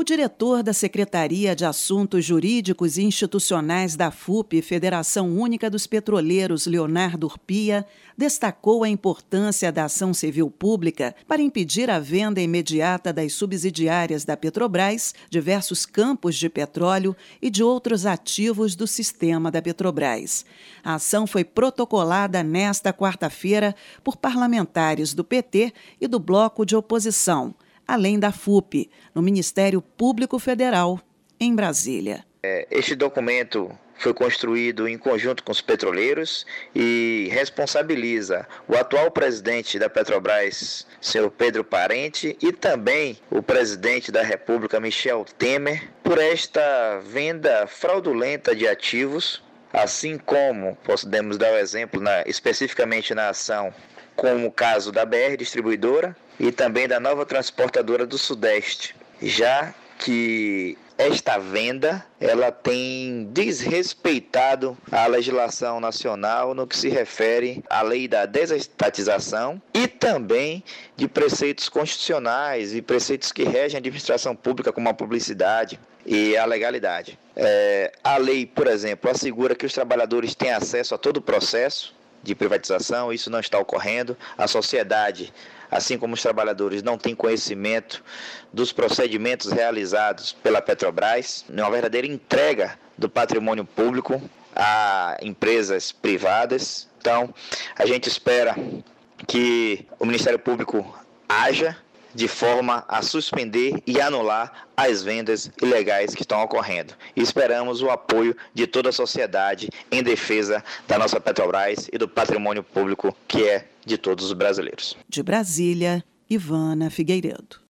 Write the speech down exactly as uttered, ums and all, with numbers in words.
O diretor da Secretaria de Assuntos Jurídicos e Institucionais da F U P, Federação Única dos Petroleiros, Leonardo Urpia, destacou a importância da ação civil pública para impedir a venda imediata das subsidiárias da Petrobras, diversos campos de petróleo e de outros ativos do sistema da Petrobras. A ação foi protocolada nesta quarta-feira por parlamentares do P T e do Bloco de Oposição, além da F U P, no Ministério Público Federal, em Brasília. Este documento foi construído em conjunto com os petroleiros e responsabiliza o atual presidente da Petrobras, senhor Pedro Parente, e também o presidente da República, Michel Temer, por esta venda fraudulenta de ativos, assim como podemos dar o exemplo na, especificamente na ação, como o caso da B R Distribuidora e também da Nova Transportadora do Sudeste, já que esta venda ela tem desrespeitado a legislação nacional no que se refere à lei da desestatização e também de preceitos constitucionais e preceitos que regem a administração pública, como a publicidade e a legalidade. É, a lei, por exemplo, assegura que os trabalhadores têm acesso a todo o processo de privatização. Isso não está ocorrendo. A sociedade, assim como os trabalhadores, não têm conhecimento dos procedimentos realizados pela Petrobras, uma verdadeira entrega do patrimônio público a empresas privadas. Então, a gente espera que o Ministério Público haja de forma a suspender e anular as vendas ilegais que estão ocorrendo. E esperamos o apoio de toda a sociedade em defesa da nossa Petrobras e do patrimônio público que é de todos os brasileiros. De Brasília, Ivana Figueiredo.